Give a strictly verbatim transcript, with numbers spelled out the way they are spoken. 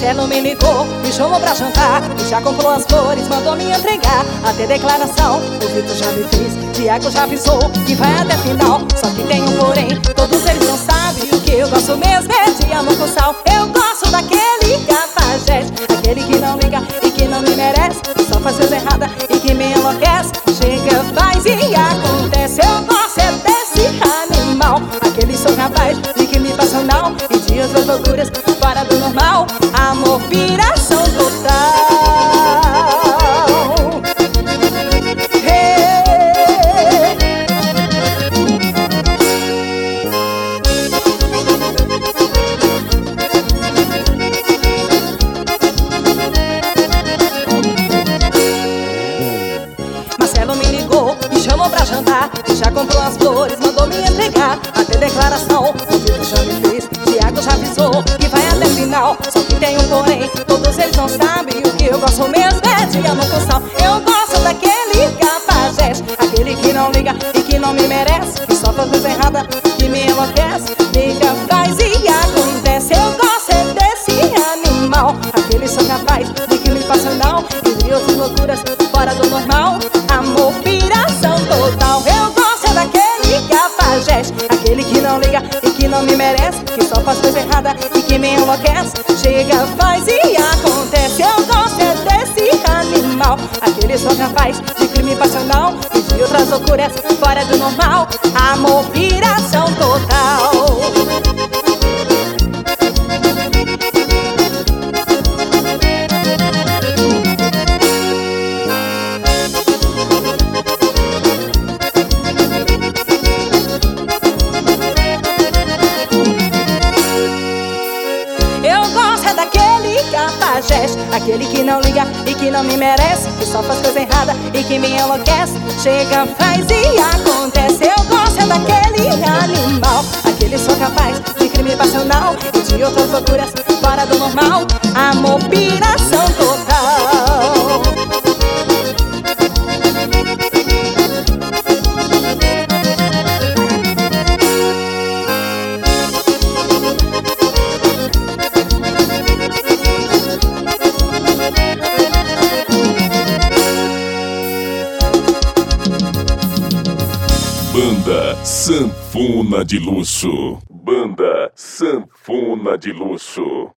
Marcelo me ligou, me chamou pra jantar e já comprou as flores, mandou me entregar. Até declaração, o Vitor já me fez, Tiago já avisou que vai até final. Só que tem um porém, todos eles não sabem o que eu gosto mesmo é de amor com sal. Eu gosto daquele cafajeste, aquele que não liga e que não me merece, que só faz coisa errada e que me enlouquece. Chega, faz e acontece. Eu gosto é desse animal, aquele sou capaz de que me passa não e de outras loucuras fora do normal. Amor, piração total. Hey. Marcelo me ligou, me chamou pra jantar e já comprou as flores, mandou me entregar. Até declaração, o Vitor já me fez, Tiago já avisou que vai até final. Só que tem um porém, todos eles não sabem o que eu gosto mesmo é de amor com sal. Eu gosto daquele cafajeste, aquele que não liga e que não me merece, que só faz coisa errada, que me enlouquece. Liga, faz e acontece. Eu gosto é desse animal, aquele sou capaz de que me passa não e de outras loucuras fora do normal. Amor, piração total. Eu gosto é daquele cafajeste, aquele que não liga e que não me merece, que só faz coisa errada e que me enlouquece. Chega, faz e acontece. Eu gosto é desse animal, aquele sou capaz de crime passional e de outras loucuras fora do normal. Amor, piração total. Eu gosto é daquele cafajeste, aquele que não liga e que não me merece, que só faz coisa errada e que me enlouquece. Chega, faz e acontece. Eu gosto é daquele animal, aquele sou capaz de crime passional e de outras loucuras fora do normal. Amor, piração total. Banda Sanfona de Luxo. Banda Sanfona de Luxo.